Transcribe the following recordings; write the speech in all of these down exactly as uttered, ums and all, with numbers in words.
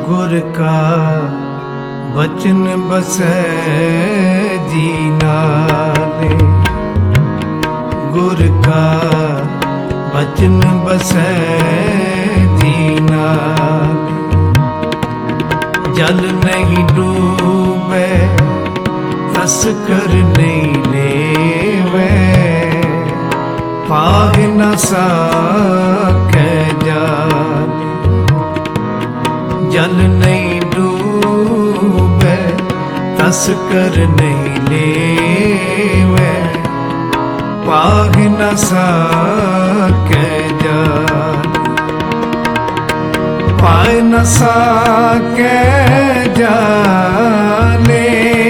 गुर का बचन बसै जी नाले। गुर का बचन बसै जी नाले। जल नहीं डूबे तस्कर नहीं लेवे। पाह न साकै जाले। जल नहीं डूबे तस्कर नहीं लेवे। पाह न साकै जाले। पाह न साकै जाले।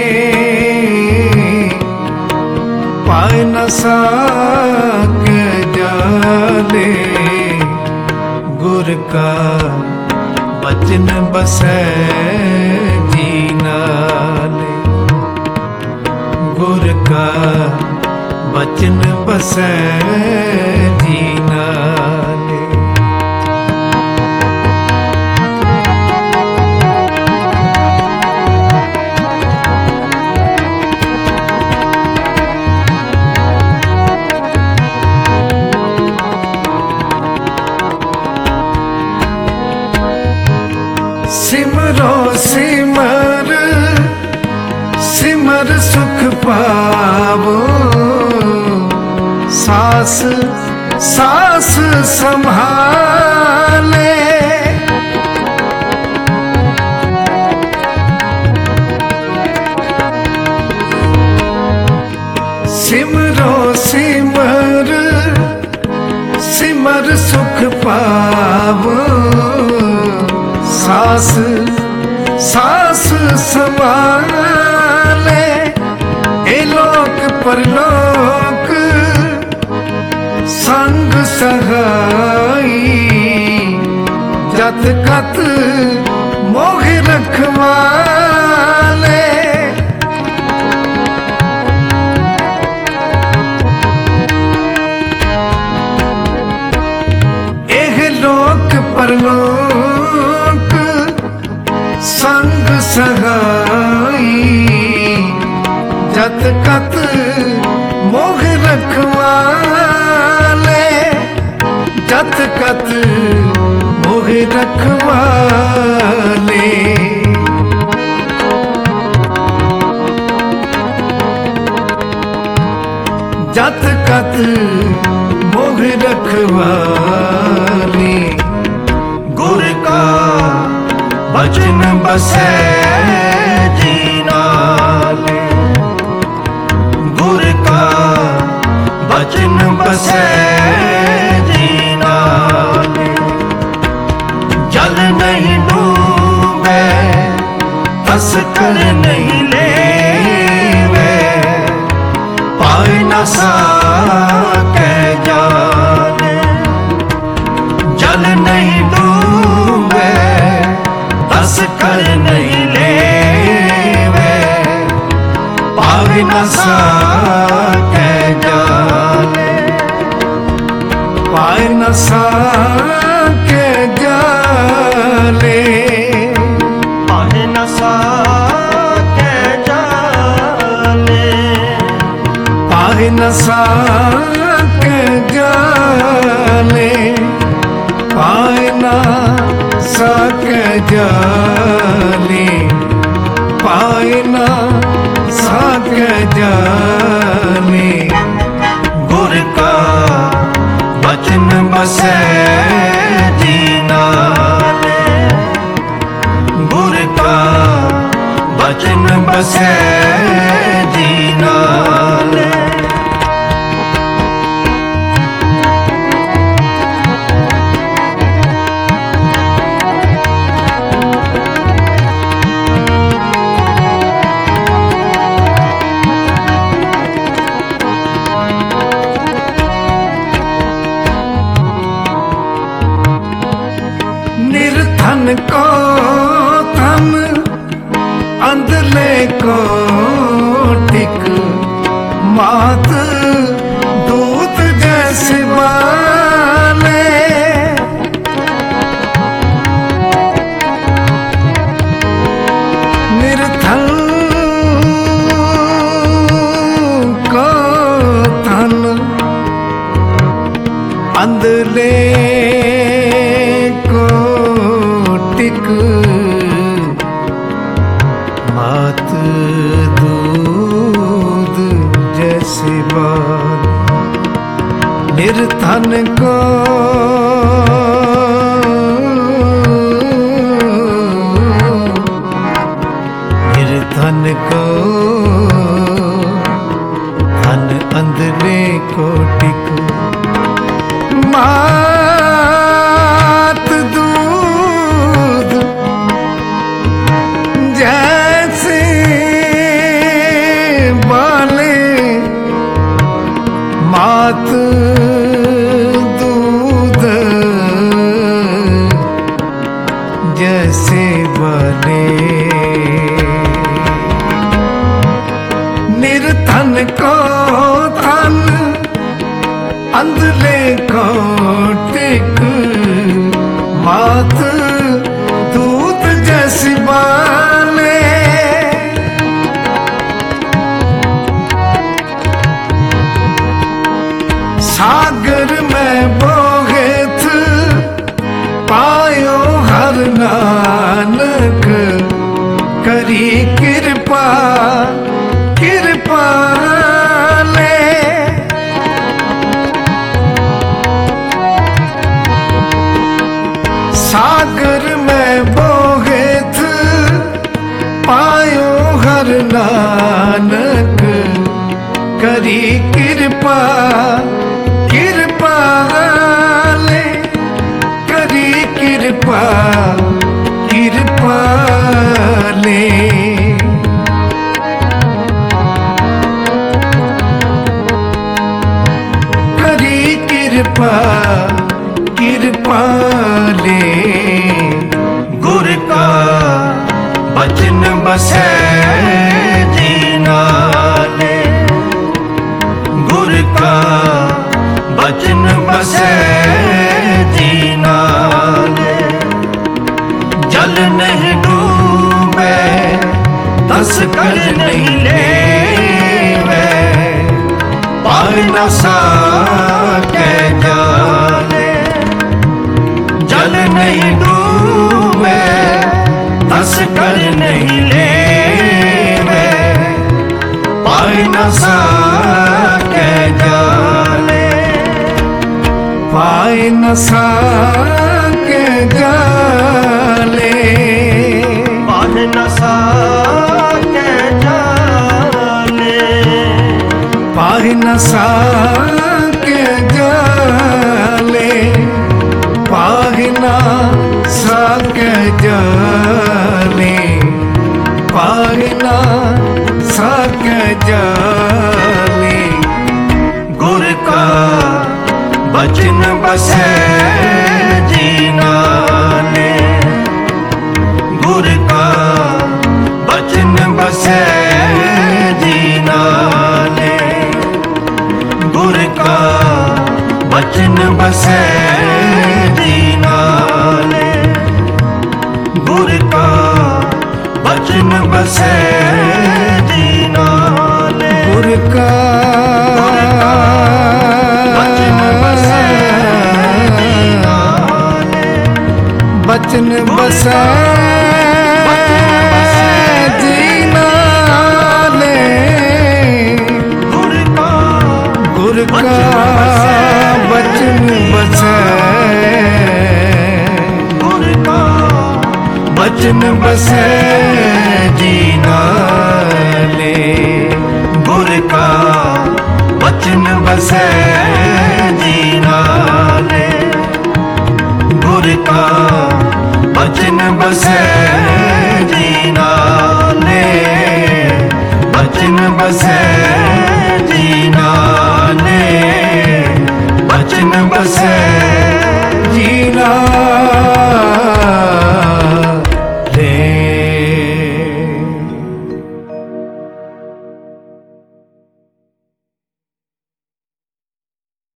पाह न साकै जाले। गुर का बचन बसै जी नाले। गुर का बचन बसै जी नाले। सिमरो सिमर सिमर सुख पावो। सास सास संभाले। सिमरो सिमर सिमर सुख पावो। सास सास संभाले। ए लोक परलोक संग सहाई। जत कत मोह रखवाले। एह लोक परलोक संग सहाई। जत कत मोह रखवाले। जत कत मोह रखवाले। जत कत मोह रखवाले। गुर का बचन बसै जी नाले। गुर का बचन बसै जी नाले। जल नहीं डूबे तस्कर नहीं लेवे। पाह न साकै जाले। जल नहीं डूबे तस्कर नहीं लेवे। पाह न साकै जाले। पाह न साकै जाले। पाह न साकै जाले। पाह न साकै जाले। पाह न साकै जाले। पाह न साकै जाले। गुर का बचन बसै जी नाले। गुर का बचन बसै जी नाले। निर्धन को धन अंधले को टिक। मात दूत जैसे बाले। को टिक मात दूध जैसे बाल निर्धन को निर्धन को धन अंधले को टिक मात दूध जैसे बाले मात दूध जैसे बाले निर्धन को धन अंधले को टिक मात दूध जैसी बाले सागर में बोहेत पायो हर नानक करी कृपा कृपा ले सागर में बोहेत पायो हर नानक करी कृपा कृपा ले करी कृपा कृपा ले करी कृपा कृपा ले गुर का बचन बसे जीना ले गुर का बचन बसे जीना ले जल नहीं डूबे दस कर नहीं ले पार न सके जाने जल नहीं डूबे दस कर नहीं ले पार न सके जाने पार न सके जाने पार न सके जाने पार न सके जाले पार न सके जाले पार न सके जाले गुर का बचन बसे जीना ले गुर का बचन बसे जीना ले गुर का बचन बसे जीना ले गुर का बचन बसे जीना ले गुर का बचन बसे जीना ले बचन बसे जीना ले गुर का गुर का बचन बसे गुर का बचन बसे जीना ले गुर का बचन बसे जीना ले गुर का बचन बसे जीना ले बचन बसे जीना ले बचन बसे